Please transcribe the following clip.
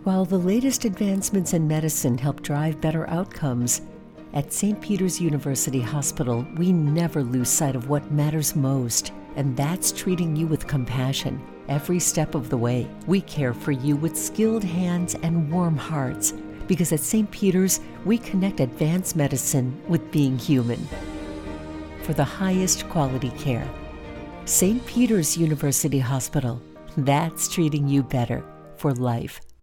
While the latest advancements in medicine help drive better outcomes, at St. Peter's University Hospital, we never lose sight of what matters most, and that's treating you with compassion every step of the way. We care for you with skilled hands and warm hearts, because at St. Peter's, we connect advanced medicine with being human. For the highest quality care, St. Peter's University Hospital, that's treating you better for life.